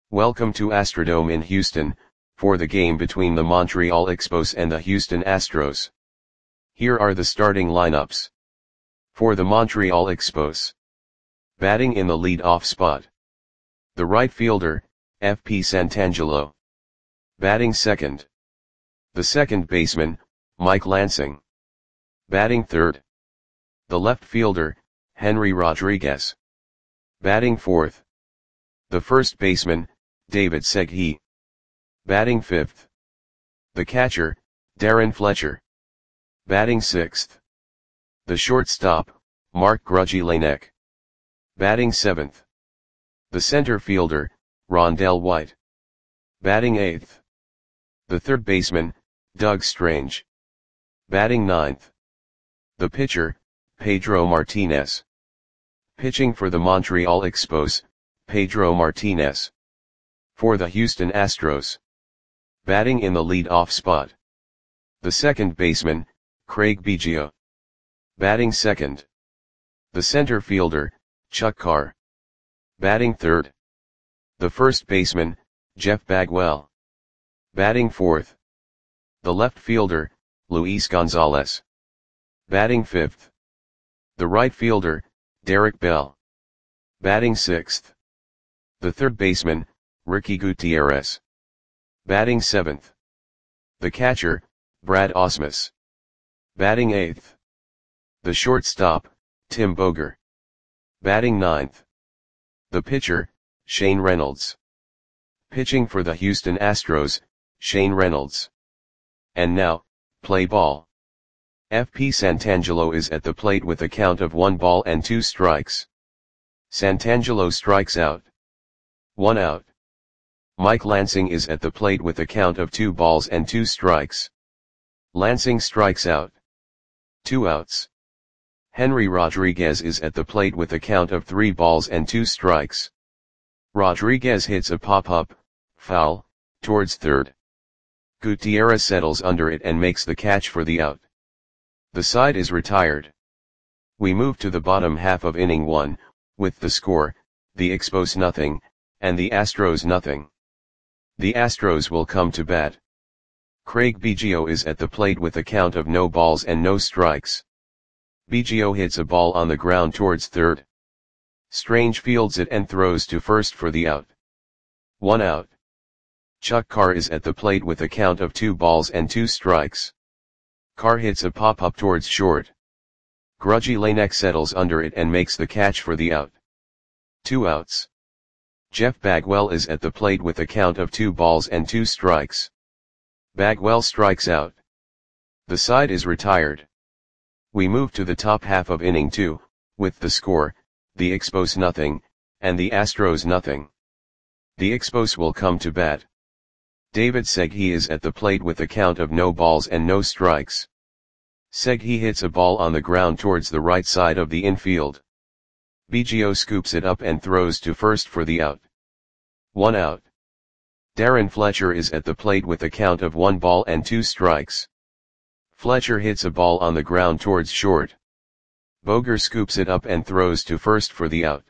Welcome to Astrodome in Houston, for the game between the Montreal Expos and the Houston Astros. Here are the starting lineups. For the Montreal Expos. Batting in the lead-off spot. The right fielder, F.P. Santangelo. Batting second. The second baseman, Mike Lansing. Batting third. The left fielder, Henry Rodriguez. Batting fourth. The first baseman, David Segui. Batting fifth. The catcher, Darren Fletcher. Batting sixth. The shortstop, Mark Grudzielanek. Batting seventh. The center fielder, Rondell White. Batting eighth. The third baseman, Doug Strange. Batting ninth. The pitcher, Pedro Martinez. Pitching for the Montreal Expos, Pedro Martinez. For the Houston Astros. Batting in the lead-off spot. The second baseman, Craig Biggio. Batting second. The center fielder, Chuck Carr. Batting third. The first baseman, Jeff Bagwell. Batting fourth. The left fielder, Luis Gonzalez. Batting fifth. The right fielder, Derek Bell. Batting sixth. The third baseman, Ricky Gutierrez. Batting seventh. The catcher, Brad Ausmus. Batting eighth. The shortstop, Tim Boger. Batting ninth. The pitcher, Shane Reynolds. Pitching for the Houston Astros, Shane Reynolds. And now, play ball. F.P. Santangelo is at the plate with a count of 1 ball and 2 strikes. Santangelo strikes out. 1 out. Mike Lansing is at the plate with a count of 2 balls and 2 strikes. Lansing strikes out. 2 outs. Henry Rodriguez is at the plate with a count of 3 balls and 2 strikes. Rodriguez hits a pop-up, foul, towards third. Gutierrez settles under it and makes the catch for the out. The side is retired. We move to the bottom half of inning 1, with the score, the Expos nothing, and the Astros nothing. The Astros will come to bat. Craig Biggio is at the plate with a count of no balls and no strikes. Biggio hits a ball on the ground towards third. Strange fields it and throws to first for the out. 1 out. Chuck Carr is at the plate with a count of 2 balls and 2 strikes. Carr hits a pop-up towards short. Grudzielanek settles under it and makes the catch for the out. 2 outs. Jeff Bagwell is at the plate with a count of 2 balls and 2 strikes. Bagwell strikes out. The side is retired. We move to the top half of inning 2, with the score, the Expos nothing, and the Astros nothing. The Expos will come to bat. David Segui is at the plate with a count of no balls and no strikes. Segui hits a ball on the ground towards the right side of the infield. Biggio scoops it up and throws to first for the out. 1 out. Darren Fletcher is at the plate with a count of 1 ball and 2 strikes. Fletcher hits a ball on the ground towards short. Boger scoops it up and throws to first for the out.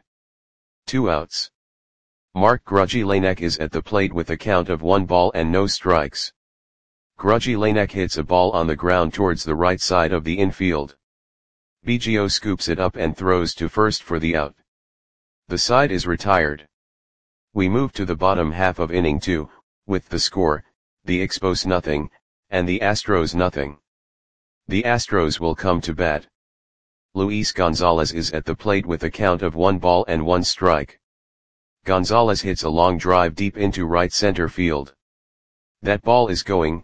2 outs. Mark Grudzielanek is at the plate with a count of 1 ball and no strikes. Grudzielanek hits a ball on the ground towards the right side of the infield. Biggio scoops it up and throws to first for the out. The side is retired. We move to the bottom half of inning 2, with the score, the Expos nothing, and the Astros nothing. The Astros will come to bat. Luis Gonzalez is at the plate with a count of 1 ball and 1 strike. Gonzalez hits a long drive deep into right center field. That ball is gone.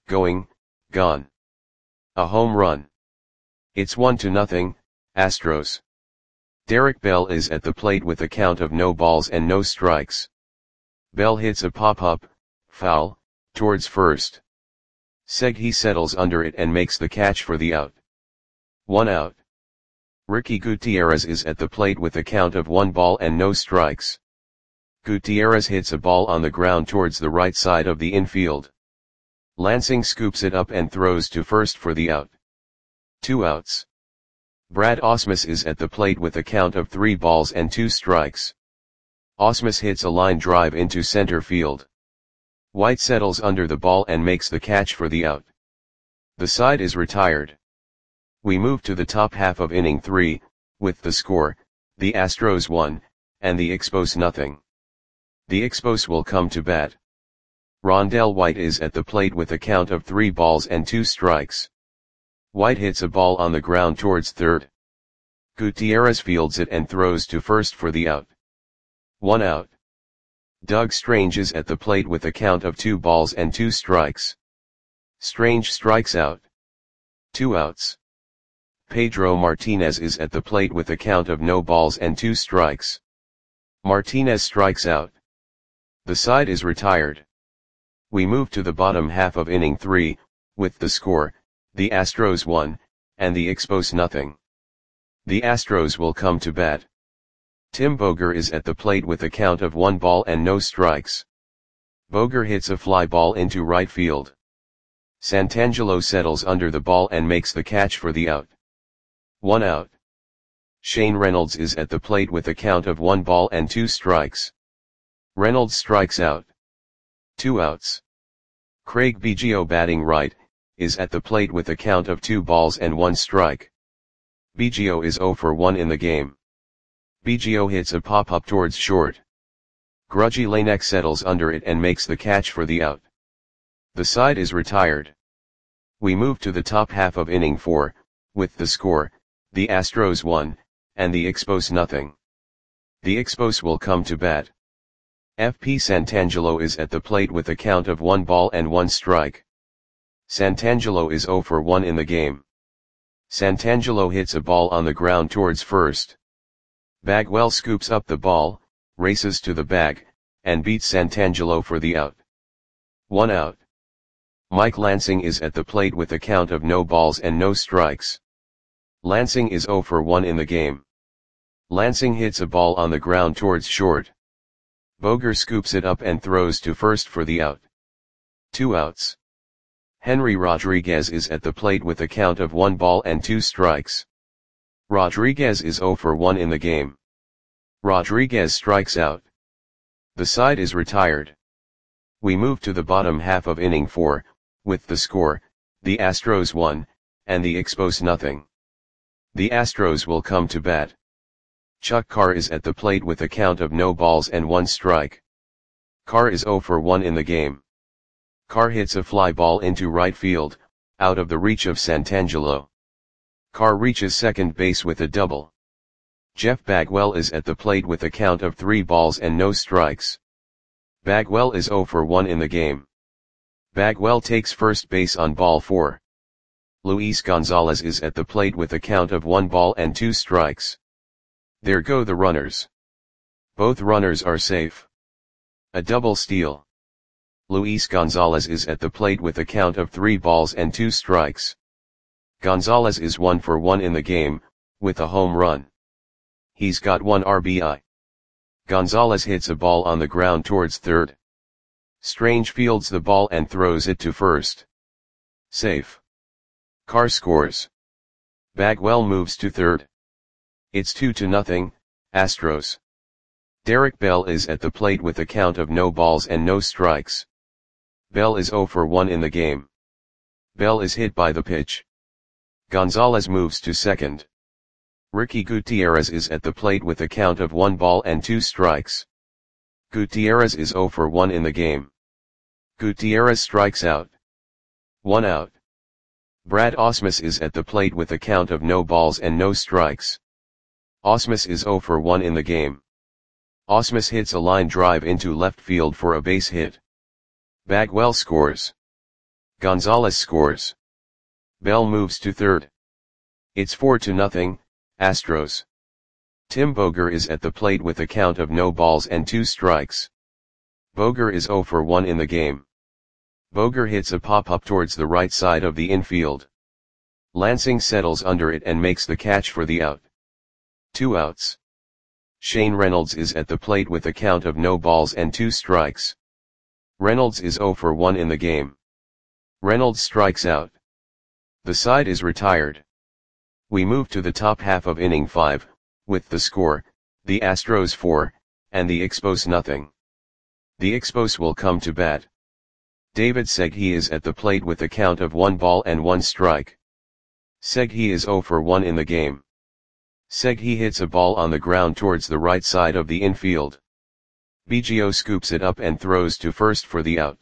A home run. It's 1-0, Astros. Derek Bell is at the plate with a count of no balls and no strikes. Bell hits a pop-up, foul, towards first. Segui settles under it and makes the catch for the out. 1 out. Ricky Gutierrez is at the plate with a count of 1 ball and no strikes. Gutierrez hits a ball on the ground towards the right side of the infield. Lansing scoops it up and throws to first for the out. 2 outs. Brad Ausmus is at the plate with a count of 3 balls and 2 strikes. Ausmus hits a line drive into center field. White settles under the ball and makes the catch for the out. The side is retired. We move to the top half of inning 3, with the score, the Astros 1, and the Expos nothing. The Expos will come to bat. Rondell White is at the plate with a count of 3 balls and 2 strikes. White hits a ball on the ground towards third. Gutierrez fields it and throws to first for the out. 1 out. Doug Strange is at the plate with a count of 2 balls and 2 strikes. Strange strikes out. 2 outs. Pedro Martinez is at the plate with a count of no balls and 2 strikes. Martinez strikes out. The side is retired. We move to the bottom half of inning 3, with the score, the Astros 1, and the Expos nothing. The Astros will come to bat. Tim Boger is at the plate with a count of 1 ball and no strikes. Boger hits a fly ball into right field. Santangelo settles under the ball and makes the catch for the out. 1 out. Shane Reynolds is at the plate with a count of 1 ball and 2 strikes. Reynolds strikes out. 2 outs. Craig Biggio, batting right, is at the plate with a count of 2 balls and 1 strike. Biggio is 0 for 1 in the game. Biggio hits a pop-up towards short. Grudgy Lanek settles under it and makes the catch for the out. The side is retired. We move to the top half of inning 4, with the score, the Astros 1, and the Expos nothing. The Expos will come to bat. FP Santangelo is at the plate with a count of 1 ball and 1 strike. Santangelo is 0 for 1 in the game. Santangelo hits a ball on the ground towards first. Bagwell scoops up the ball, races to the bag, and beats Santangelo for the out. 1 out. Mike Lansing is at the plate with a count of no balls and no strikes. Lansing is 0 for 1 in the game. Lansing hits a ball on the ground towards short. Boger scoops it up and throws to first for the out. 2 outs. Henry Rodriguez is at the plate with a count of 1 ball and 2 strikes. Rodriguez is 0 for 1 in the game. Rodriguez strikes out. The side is retired. We move to the bottom half of inning 4, with the score, the Astros 1, and the Expos nothing. The Astros will come to bat. Chuck Carr is at the plate with a count of no balls and 1 strike. Carr is 0 for 1 in the game. Carr hits a fly ball into right field, out of the reach of Santangelo. Carr reaches second base with a double. Jeff Bagwell is at the plate with a count of 3 balls and no strikes. Bagwell is 0 for 1 in the game. Bagwell takes first base on ball 4. Luis Gonzalez is at the plate with a count of 1 ball and 2 strikes. There go the runners. Both runners are safe. A double steal. Luis Gonzalez is at the plate with a count of 3 balls and 2 strikes. Gonzalez is 1 for 1 in the game, with a home run. He's got 1 RBI. Gonzalez hits a ball on the ground towards third. Strange fields the ball and throws it to first. Safe. Carr scores. Bagwell moves to third. It's 2-0, Astros. Derek Bell is at the plate with a count of no balls and no strikes. Bell is 0 for 1 in the game. Bell is hit by the pitch. Gonzalez moves to second. Ricky Gutierrez is at the plate with a count of 1 ball and 2 strikes. Gutierrez is 0 for 1 in the game. Gutierrez strikes out. 1 out. Brad Ausmus is at the plate with a count of no balls and no strikes. Ausmus is 0 for 1 in the game. Ausmus hits a line drive into left field for a base hit. Bagwell scores. Gonzalez scores. Bell moves to third. It's 4-0, Astros. Tim Boger is at the plate with a count of no balls and 2 strikes. Boger is 0 for 1 in the game. Boger hits a pop-up towards the right side of the infield. Lansing settles under it and makes the catch for the out. 2 outs. Shane Reynolds is at the plate with a count of no balls and 2 strikes. Reynolds is 0 for 1 in the game. Reynolds strikes out. The side is retired. We move to the top half of inning 5, with the score, the Astros 4, and the Expos nothing. The Expos will come to bat. David Segui is at the plate with a count of 1 ball and 1 strike. Segui is 0 for 1 in the game. Segui hits a ball on the ground towards the right side of the infield. Biggio scoops it up and throws to first for the out.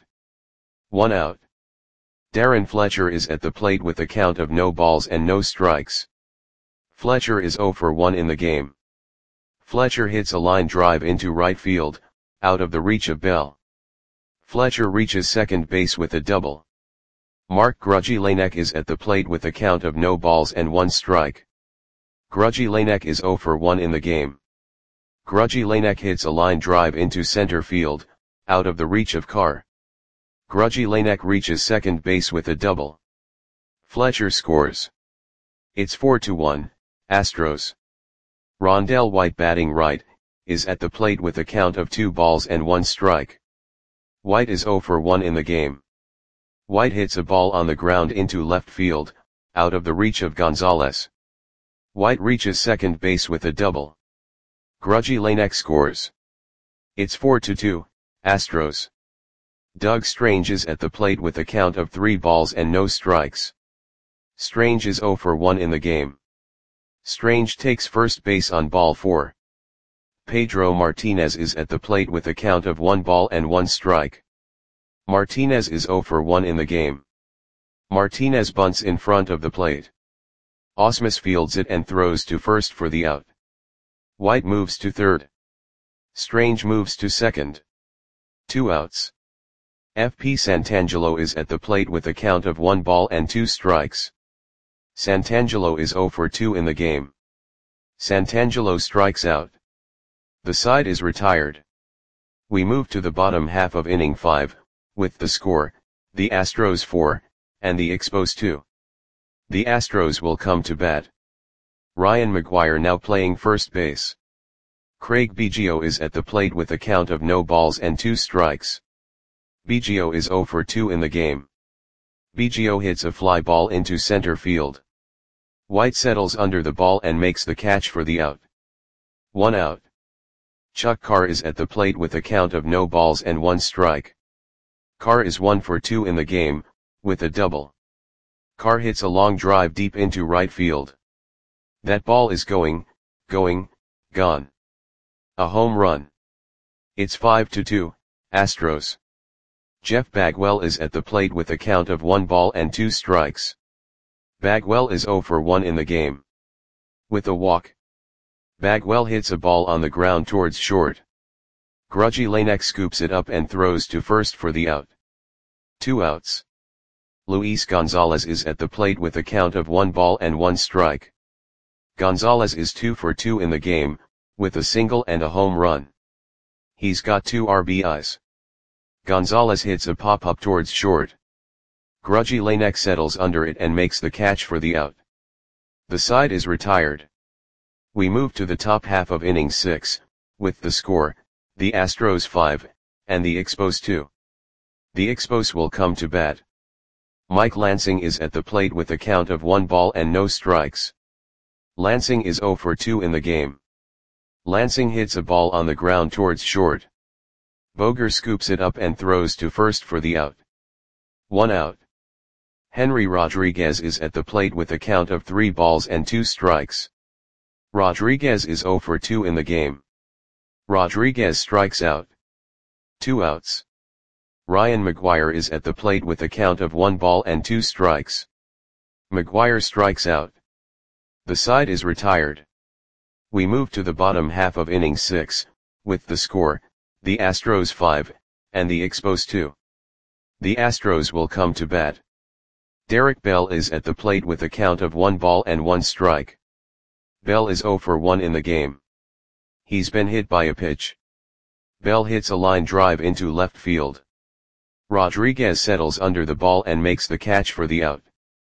1 out. Darren Fletcher is at the plate with a count of no balls and no strikes. Fletcher is 0 for 1 in the game. Fletcher hits a line drive into right field, out of the reach of Bell. Fletcher reaches second base with a double. Mark Grudzielanek is at the plate with a count of no balls and 1 strike. Grudzielanek is 0 for 1 in the game. Grudzielanek hits a line drive into center field, out of the reach of Carr. Grudzielanek reaches second base with a double. Fletcher scores. It's 4-1, Astros. Rondell White, batting right, is at the plate with a count of 2 balls and 1 strike. White is 0 for 1 in the game. White hits a ball on the ground into left field, out of the reach of Gonzalez. White reaches second base with a double. Grudzielanek scores. It's 4-2, Astros. Doug Strange is at the plate with a count of 3 balls and no strikes. Strange is 0 for 1 in the game. Strange takes first base on ball 4. Pedro Martinez is at the plate with a count of 1 ball and 1 strike. Martinez is 0 for 1 in the game. Martinez bunts in front of the plate. Ausmus fields it and throws to first for the out. White moves to third. Strange moves to second. 2 outs. FP Santangelo is at the plate with a count of 1 ball and 2 strikes. Santangelo is 0 for 2 in the game. Santangelo strikes out. The side is retired. We move to the bottom half of inning 5, with the score, the Astros 4, and the Expos 2. The Astros will come to bat. Ryan McGuire now playing first base. Craig Biggio is at the plate with a count of no balls and 2 strikes. Biggio is 0 for 2 in the game. Biggio hits a fly ball into center field. White settles under the ball and makes the catch for the out. 1 out. Chuck Carr is at the plate with a count of no balls and 1 strike. Carr is 1 for 2 in the game, with a double. Carr hits a long drive deep into right field. That ball is gone. A home run. It's 5-2, Astros. Jeff Bagwell is at the plate with a count of 1 ball and 2 strikes. Bagwell is 0 for 1 in the game. With a walk. Bagwell hits a ball on the ground towards short. Grudzielanek scoops it up and throws to first for the out. 2 outs. Luis Gonzalez is at the plate with a count of 1 ball and 1 strike. Gonzalez is 2 for 2 in the game, with a single and a home run. He's got 2 RBIs. Gonzalez hits a pop-up towards short. Grudzielanek settles under it and makes the catch for the out. The side is retired. We move to the top half of inning 6, with the score, the Astros 5, and the Expos 2. The Expos will come to bat. Mike Lansing is at the plate with a count of 1 ball and no strikes. Lansing is 0 for 2 in the game. Lansing hits a ball on the ground towards short. Boger scoops it up and throws to first for the out. 1 out. Henry Rodriguez is at the plate with a count of 3 balls and 2 strikes. Rodriguez is 0 for 2 in the game. Rodriguez strikes out. 2 outs. Ryan McGuire is at the plate with a count of 1 ball and 2 strikes. McGuire strikes out. The side is retired. We move to the bottom half of inning 6, with the score, the Astros 5, and the Expos 2. The Astros will come to bat. Derek Bell is at the plate with a count of 1 ball and 1 strike. Bell is 0 for 1 in the game. He's been hit by a pitch. Bell hits a line drive into left field. Rodriguez settles under the ball and makes the catch for the out.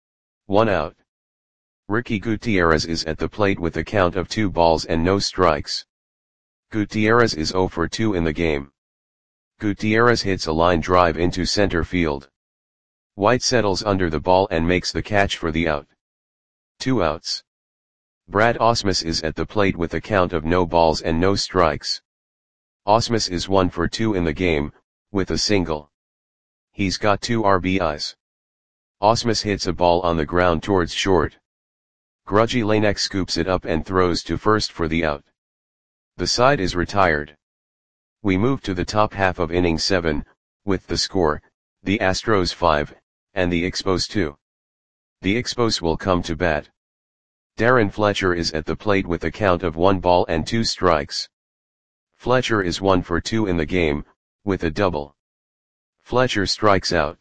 1 out. Ricky Gutierrez is at the plate with a count of 2 balls and no strikes. Gutierrez is 0 for 2 in the game. Gutierrez hits a line drive into center field. White settles under the ball and makes the catch for the out. 2 outs. Brad Ausmus is at the plate with a count of no balls and no strikes. Ausmus is 1 for 2 in the game, with a single. He's got 2 RBIs. Ausmus hits a ball on the ground towards short. Grudgy Lanek scoops it up and throws to first for the out. The side is retired. We move to the top half of inning 7, with the score, the Astros 5, and the Expos 2. The Expos will come to bat. Darren Fletcher is at the plate with a count of 1 ball and 2 strikes. Fletcher is 1 for 2 in the game, with a double. Fletcher strikes out.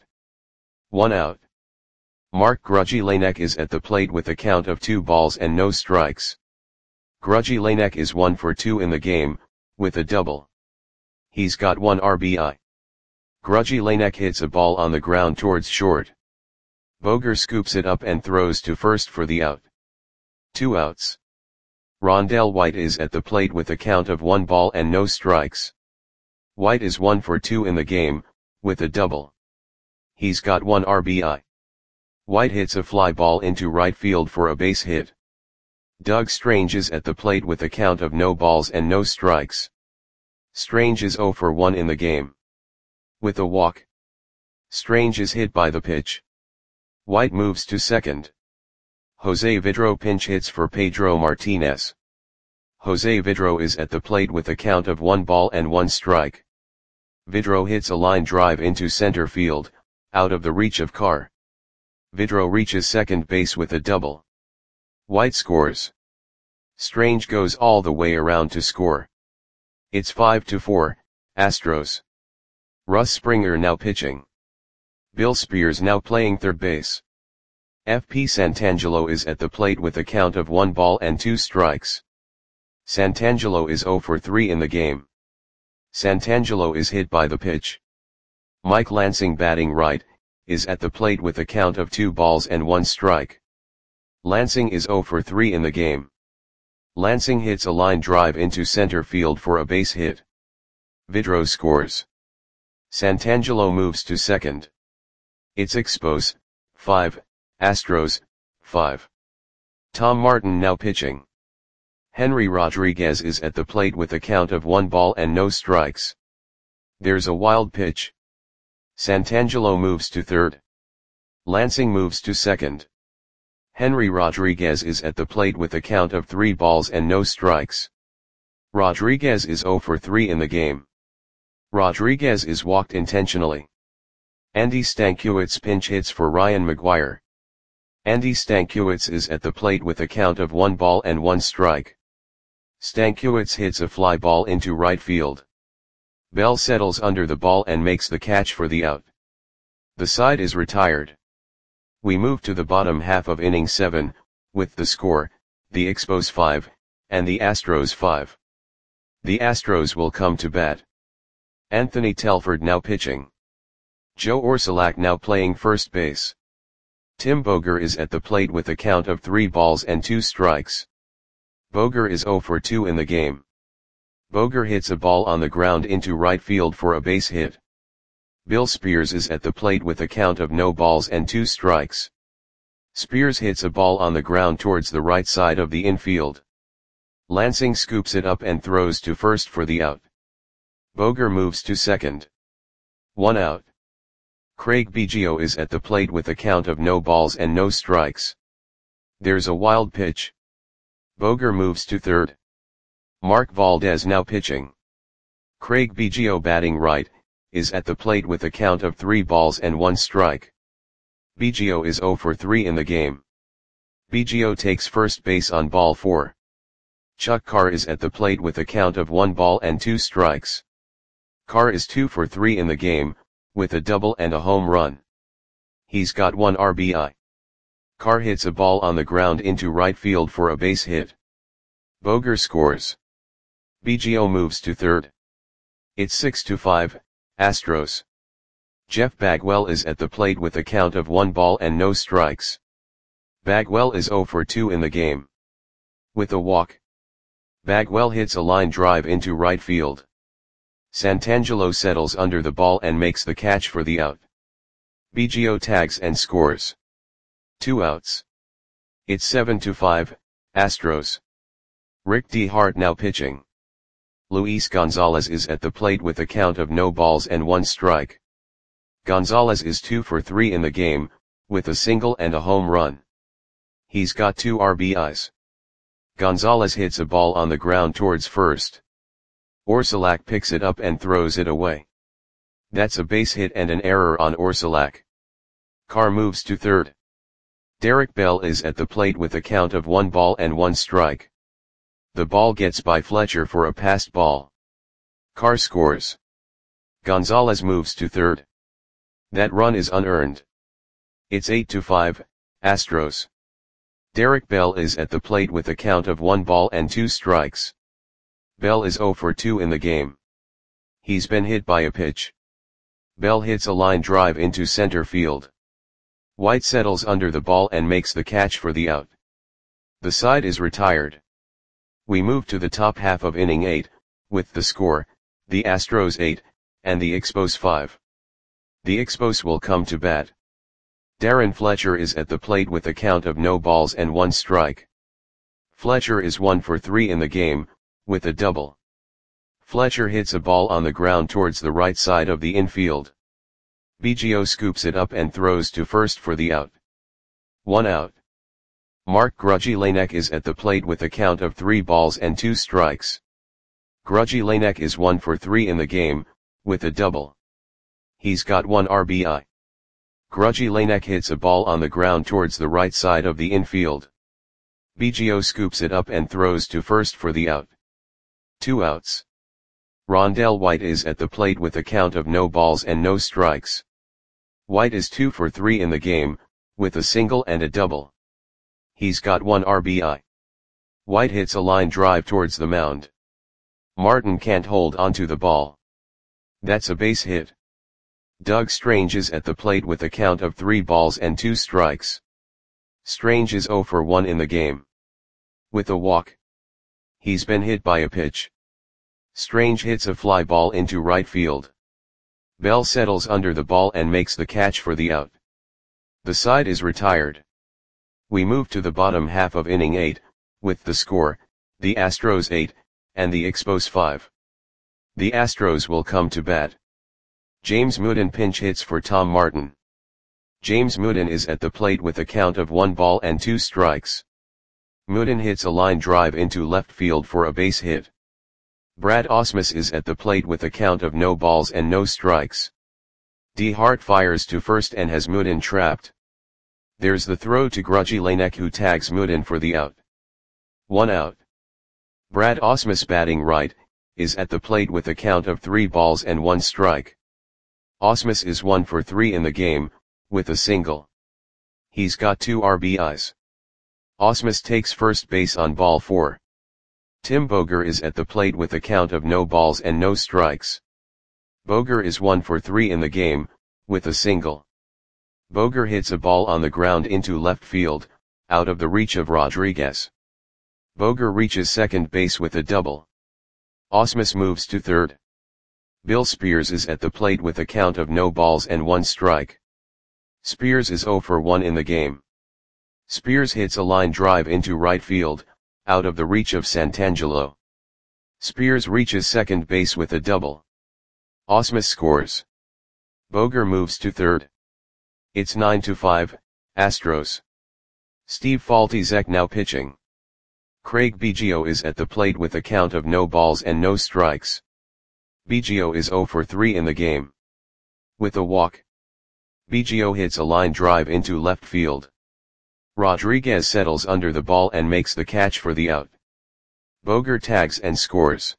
1 out. Mark Grudgy Lanek is at the plate with a count of 2 balls and no strikes. Grudgy Lanek is 1 for 2 in the game, with a double. He's got 1 RBI. Grudgy Lanek hits a ball on the ground towards short. Boger scoops it up and throws to first for the out. 2 outs. Rondell White is at the plate with a count of 1 ball and no strikes. White is 1 for 2 in the game, with a double. He's got 1 RBI. White hits a fly ball into right field for a base hit. Doug Strange is at the plate with a count of no balls and no strikes. Strange is 0 for 1 in the game. With a walk. Strange is hit by the pitch. White moves to second. Jose Vidro pinch hits for Pedro Martinez. Jose Vidro is at the plate with a count of 1 ball and 1 strike. Vidro hits a line drive into center field, out of the reach of Carr. Vidro reaches second base with a double. White scores. Strange goes all the way around to score. It's 5-4, Astros. Russ Springer now pitching. Bill Spears now playing third base. FP Santangelo is at the plate with a count of 1 ball and 2 strikes. Santangelo is 0 for 3 in the game. Santangelo is hit by the pitch. Mike Lansing batting right, is at the plate with a count of 2 balls and 1 strike. Lansing is 0 for 3 in the game. Lansing hits a line drive into center field for a base hit. Vidro scores. Santangelo moves to second. It's Expos, 5, Astros, 5. Tom Martin now pitching. Henry Rodriguez is at the plate with a count of 1 ball and no strikes. There's a wild pitch. Santangelo moves to third. Lansing moves to second. Henry Rodriguez is at the plate with a count of 3 balls and no strikes. Rodriguez is 0 for 3 in the game. Rodriguez is walked intentionally. Andy Stankiewicz pinch hits for Ryan McGuire. Andy Stankiewicz is at the plate with a count of 1 ball and 1 strike. Stankiewicz hits a fly ball into right field. Bell settles under the ball and makes the catch for the out. The side is retired. We move to the bottom half of inning 7, with the score, the Expos 5, and the Astros 5. The Astros will come to bat. Anthony Telford now pitching. Joe Orsulak now playing first base. Tim Boger is at the plate with a count of 3 balls and 2 strikes. Boger is 0 for 2 in the game. Boger hits a ball on the ground into right field for a base hit. Bill Spears is at the plate with a count of no balls and 2 strikes. Spears hits a ball on the ground towards the right side of the infield. Lansing scoops it up and throws to first for the out. Boger moves to second. 1 out. Craig Biggio is at the plate with a count of no balls and no strikes. There's a wild pitch. Boger moves to third. Mark Valdez now pitching. Craig Biggio batting right, is at the plate with a count of 3 balls and 1 strike. Biggio is 0 for 3 in the game. Biggio takes first base on ball 4. Chuck Carr is at the plate with a count of 1 ball and 2 strikes. Carr is 2 for 3 in the game, with a double and a home run. He's got 1 RBI. Carr hits a ball on the ground into right field for a base hit. Boger scores. Biggio moves to third. It's 6-5, Astros. Jeff Bagwell is at the plate with a count of 1 ball and no strikes. Bagwell is 0 for 2 in the game. With a walk. Bagwell hits a line drive into right field. Santangelo settles under the ball and makes the catch for the out. Biggio tags and scores. 2 outs. It's 7-5, Astros. Rick DeHart now pitching. Luis Gonzalez is at the plate with a count of no balls and 1 strike. Gonzalez is 2 for 3 in the game, with a single and a home run. He's got 2 RBIs. Gonzalez hits a ball on the ground towards first. Orsulak picks it up and throws it away. That's a base hit and an error on Orsulak. Carr moves to third. Derek Bell is at the plate with a count of 1 ball and 1 strike. The ball gets by Fletcher for a passed ball. Carr scores. Gonzalez moves to third. That run is unearned. It's 8-5, Astros. Derek Bell is at the plate with a count of 1 ball and 2 strikes. Bell is 0 for 2 in the game. He's been hit by a pitch. Bell hits a line drive into center field. White settles under the ball and makes the catch for the out. The side is retired. We move to the top half of inning 8, with the score, the Astros 8, and the Expos 5. The Expos will come to bat. Darren Fletcher is at the plate with a count of no balls and 1 strike. Fletcher is 1 for 3 in the game, with a double. Fletcher hits a ball on the ground towards the right side of the infield. Biggio scoops it up and throws to first for the out. 1 out. Mark Grudzielanek is at the plate with a count of 3 balls and 2 strikes. Grudzielanek is 1 for 3 in the game, with a double. He's got 1 RBI. Grudzielanek hits a ball on the ground towards the right side of the infield. Biggio scoops it up and throws to first for the out. 2 outs. Rondell White is at the plate with a count of no balls and no strikes. White is 2 for 3 in the game, with a single and a double. He's got 1 RBI. White hits a line drive towards the mound. Martin can't hold onto the ball. That's a base hit. Doug Strange is at the plate with a count of 3 balls and 2 strikes. Strange is 0 for 1 in the game. With a walk. He's been hit by a pitch. Strange hits a fly ball into right field. Bell settles under the ball and makes the catch for the out. The side is retired. We move to the bottom half of inning 8, with the score, the Astros 8, and the Expos 5. The Astros will come to bat. James Mooden pinch hits for Tom Martin. James Mooden is at the plate with a count of 1 ball and 2 strikes. Mooden hits a line drive into left field for a base hit. Brad Ausmus is at the plate with a count of no balls and no strikes. D. Hart fires to first and has Mooden trapped. There's the throw to Grudzielanek who tags Mooden for the out. 1 out. Brad Ausmus batting right, is at the plate with a count of 3 balls and 1 strike. Ausmus is 1 for 3 in the game, with a single. He's got 2 RBIs. Ausmus takes first base on ball 4. Tim Boger is at the plate with a count of no balls and no strikes. Boger is 1 for 3 in the game, with a single. Boger hits a ball on the ground into left field, out of the reach of Rodriguez. Boger reaches second base with a double. Ausmus moves to third. Bill Spears is at the plate with a count of no balls and 1 strike. Spears is 0 for 1 in the game. Spears hits a line drive into right field, out of the reach of Santangelo. Spears reaches second base with a double. Ausmus scores. Boger moves to third. It's 9-5, Astros. Steve Faltizek now pitching. Craig Biggio is at the plate with a count of no balls and no strikes. Biggio is 0 for 3 in the game. With a walk. Biggio hits a line drive into left field. Rodriguez settles under the ball and makes the catch for the out. Boger tags and scores.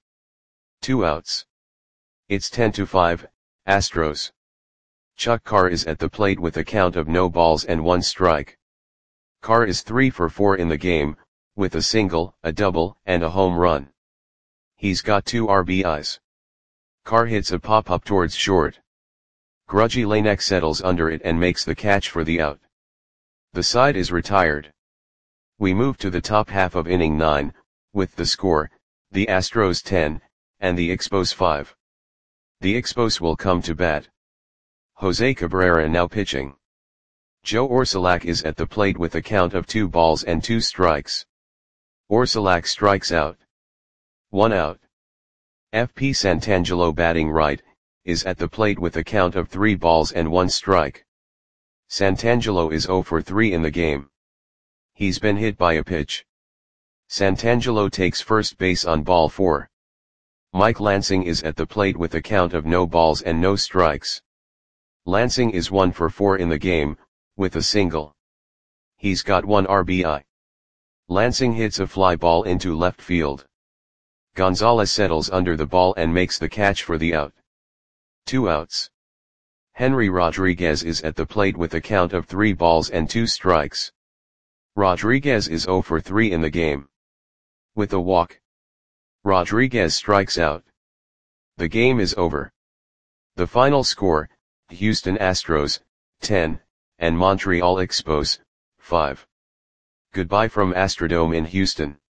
2 outs. It's 10-5, Astros. Chuck Carr is at the plate with a count of no balls and 1 strike. Carr is 3 for 4 in the game, with a single, a double, and a home run. He's got 2 RBIs. Carr hits a pop-up towards short. Grudzielanek settles under it and makes the catch for the out. The side is retired. We move to the top half of inning 9, with the score, the Astros 10, and the Expos 5. The Expos will come to bat. Jose Cabrera now pitching. Joe Orsulak is at the plate with a count of 2 balls and 2 strikes. Orsulak strikes out. 1 out. FP Santangelo batting right, is at the plate with a count of 3 balls and 1 strike. Santangelo is 0 for 3 in the game. He's been hit by a pitch. Santangelo takes first base on ball 4. Mike Lansing is at the plate with a count of no balls and no strikes. Lansing is 1 for 4 in the game, with a single. He's got 1 RBI. Lansing hits a fly ball into left field. Gonzalez settles under the ball and makes the catch for the out. 2 outs. Henry Rodriguez is at the plate with a count of 3 balls and 2 strikes. Rodriguez is 0 for 3 in the game. With a walk, Rodriguez strikes out. The game is over. The final score, Houston Astros, 10, and Montreal Expos, 5. Goodbye from Astrodome in Houston.